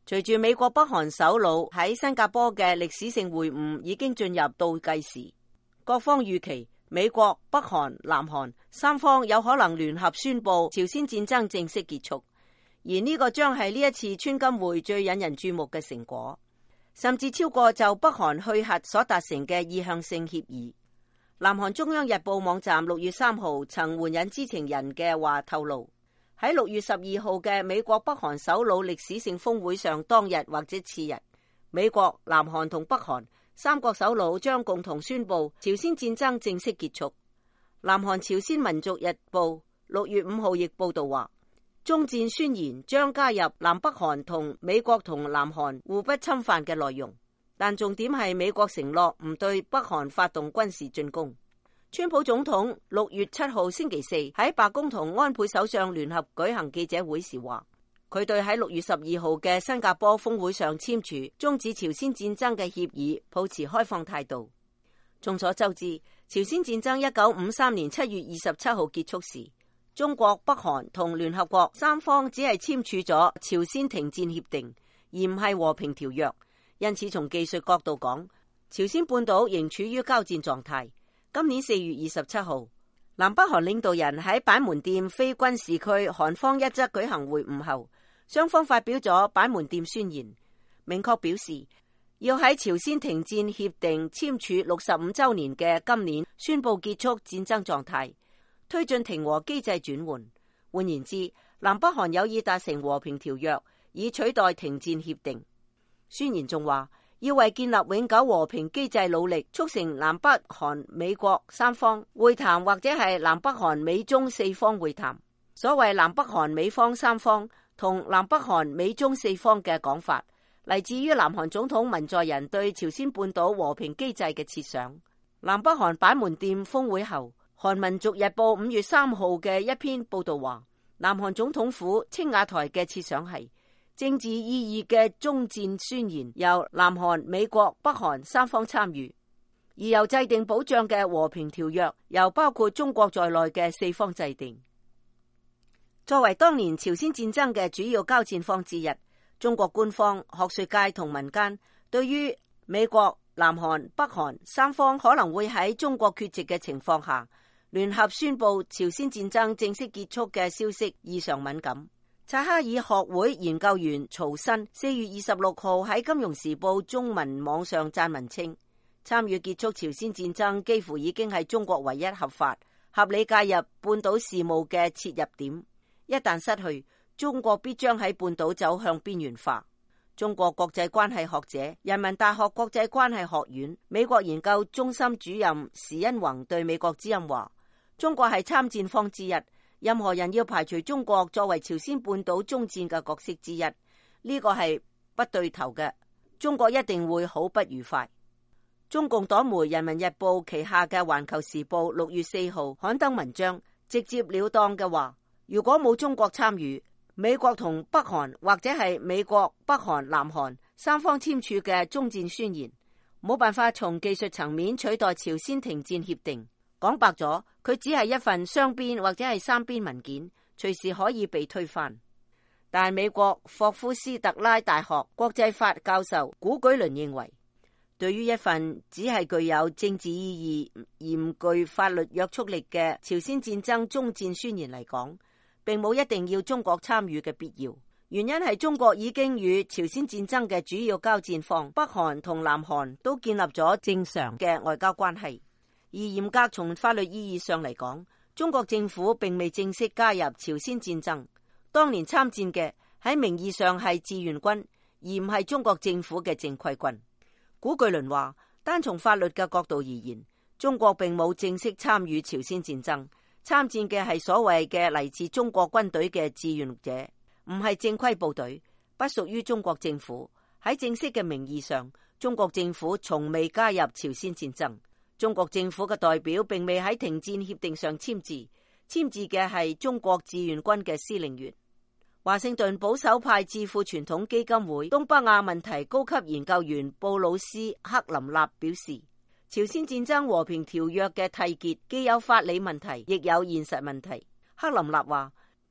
隨住美國北韓首腦喺新加坡嘅歷史性會晤已經進入倒計時，各方預期美國、北韓、南韓三方有可能聯合宣布朝鮮戰爭正式結束，而呢個將係呢一次川金會最引人注目嘅成果，甚至超過就北韓去核所達成嘅意向性協議。南韓中央日報網站6月3號曾援引知情人嘅話透露，喺6月12號嘅美國北韓首腦歷史性峰會上當日或者次日，美國、南韓同北韓三國首腦將共同宣布朝鮮戰爭正式結束。南韓朝鮮民族日報6月5號亦報道話，終戰宣言將加入南北韓同美國同南韓互不侵犯嘅內容，但重點係美國承諾唔對北韓發動軍事進攻。川普總統6月7號星期四喺白宮同安倍首相聯合舉行記者會時話，佢對喺6月12號嘅新加坡峰會上簽署終止朝鮮戰爭嘅協議抱持開放態度。眾所周知，朝鮮戰爭1953年7月27號結束時，中國、北韓同聯合國三方只係簽署咗朝鮮停戰協定，而唔係和平條約。因此，從技術角度講，朝鮮半島仍處於交戰狀態。今年4月27號，南北韓領導人喺板門店非軍事區韓方一側舉行會晤後，雙方發表咗板門店宣言，明確表示要喺朝鮮停戰協定簽署65週年嘅今年宣布結束戰爭狀態，推進停和機制轉換。換言之，南北韓有意達成和平條約，以取代停戰協定。宣言仲話，要為建立永久和平機制努力，促成南北韓美國三方會談或者係南北韓美中四方會談。所謂南北韓美方三方同南北韓美中四方嘅講法，嚟自於南韓總統文在寅對朝鮮半島和平機制嘅設想。南北韓板門店峰會後，韓民族日報5月3號嘅一篇報道話，南韓總統府青瓦台嘅設想係政治意義嘅終戰宣言由南韓、美國、北韓三方參與，而由制定保障嘅和平條約由包括中國在內嘅四方制定。作為當年朝鮮戰爭嘅主要交戰方之一，中國官方、學術界同民間對於美國、南韓、北韓三方可能會喺中國缺席嘅情況下聯合宣布朝鮮戰爭正式結束嘅消息異常敏感。察哈爾學會研究員曹新4月26號喺《金融時報》中文網上撰文稱，參與結束朝鮮戰爭幾乎已經係中國唯一合法、合理介入半島事務嘅切入點。一旦失去，中國必將喺半島走向邊緣化。中國國際關係學者、人民大學國際關係學院美國研究中心主任時恩宏對美國之音話，中國係參戰方之一。任何人要排除中國作為朝鮮半島終戰嘅角色之一，呢個係不對頭嘅。中國一定會好不愉快。中共黨媒《人民日報》旗下嘅《環球時報》6月4號刊登文章，直接了當嘅話，如果冇中國參與，美國同北韓或者係美國、北韓、南韓三方簽署嘅終戰宣言，冇辦法從技術層面取代朝鮮停戰協定。講白咗，佢只係一份雙邊或者係三邊文件，隨時可以被推翻。但係美國霍夫斯特拉大學國際法教授古舉倫認為，對於一份只係具有政治意義而唔具法律約束力嘅朝鮮戰爭終戰宣言嚟講，並冇一定要中國參與嘅必要。原因係中國已經與朝鮮戰爭嘅主要交戰方北韓同南韓都建立咗正常嘅外交關係。而嚴格從法律意義上嚟講，中國政府並未正式加入朝鮮戰爭。當年參戰嘅喺名義上係志願軍，而唔係中國政府嘅正規軍。古巨倫話，單從法律嘅角度而言，中國並冇正式參與朝鮮戰爭，參戰嘅係所謂嘅嚟自中國軍隊嘅志願者，唔係正規部隊，不屬於中國政府。喺正式嘅名義上，中國政府從未加入朝鮮戰爭。中國政府嘅代表並未喺停戰協定上簽字，簽字嘅係中國志願軍嘅司令員。華盛頓保守派智庫傳統基金會東北亞問題高級研究員布魯斯克林納表示，朝鮮戰爭和平條約嘅締結既有法理問題，亦有現實問題。克林納話，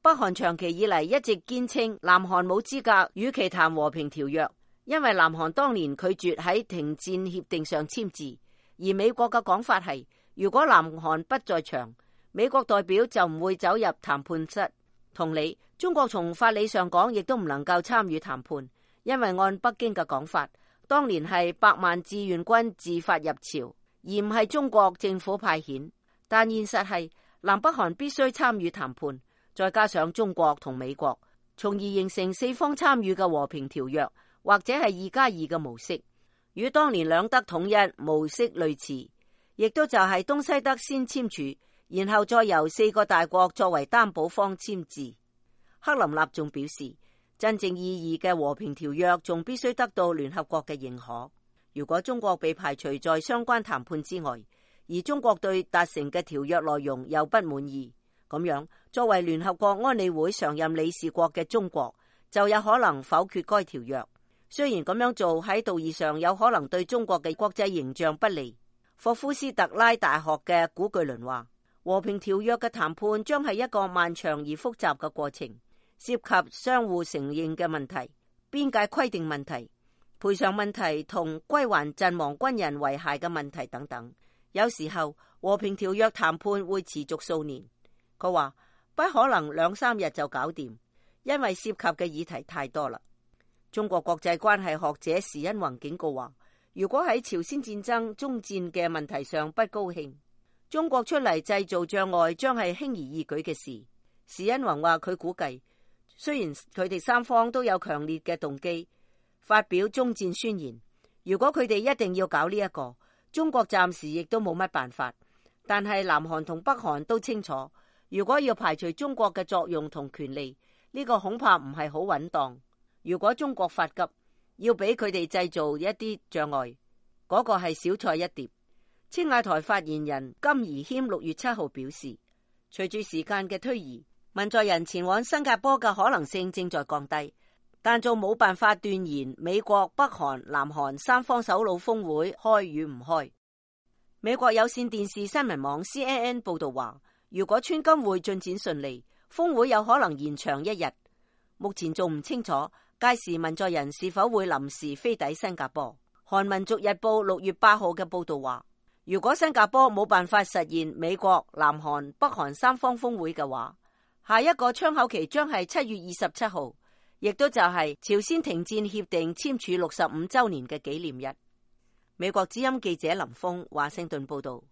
北韓長期以嚟一直堅稱南韓冇資格與其談和平條約，因為南韓當年拒絕喺停戰協定上簽字，而美國嘅講法係，如果南韓不在場，美國代表就唔會走入談判室。同理，中國從法理上講亦都唔能夠參與談判，因為按北京嘅講法，當年係100萬志願軍自發入朝，而唔係中國政府派遣。但現實係南北韓必須參與談判，再加上中國同美國，從而形成四方參與嘅和平條約，或者係2+2嘅模式，與當年兩德統一模式類似，亦都就係東西德先簽署，然後再由4個大國作為擔保方簽字。克林納仲表示，真正意義嘅和平條約仲必須得到聯合國嘅認可。如果中國被排除在相關談判之外，而中國對達成嘅條約內容又不滿意，咁樣作為聯合國安理會常任理事國嘅中國就有可能否決該條約。雖然咁樣做喺道義上有可能對中國嘅國際形象不利。霍夫斯特拉大學嘅古巨倫話，和平條約嘅談判將係一個漫長而複雜嘅過程，涉及相互承認嘅問題、邊界規定問題、賠償問題同歸還陣亡軍人遺骸嘅問題等等。有時候和平條約談判會持續數年。佢話不可能2-3日就搞掂，因為涉及嘅議題太多啦。中國國際關係學者時殷弘警告話，如果喺朝鮮戰爭終戰嘅問題上不高興，中國出嚟製造障礙將係輕而易舉嘅事。時殷弘話佢估計，雖然佢哋三方都有強烈嘅動機發表終戰宣言，如果佢哋一定要搞呢一個，中國暫時亦都冇乜辦法。但係南韓同北韓都清楚，如果要排除中國嘅作用同權利，呢個恐怕唔係好穩當。如果中國發急，要俾佢哋製造一啲障礙，嗰個係小菜一碟。青瓦台發言人金宜謙6月7號表示，隨住時間嘅推移，文在寅前往新加坡嘅可能性正在降低，但就冇辦法斷言美國、北韓、南韓三方首腦峰會開與唔開。美國有線電視新聞網 CNN 報道話，如果川金會進展順利，峰會有可能延長1日。目前仲唔清楚屆時文在寅是否會臨時飛抵新加坡。韓民族日報6月8號嘅報道話，如果新加坡冇辦法實現美國、南韓、北韓三方峰會嘅話，下一個窗口期將係7月27號，亦都就係朝鮮停戰協定簽署65週年嘅紀念日。美國之音記者林峰華盛頓報道。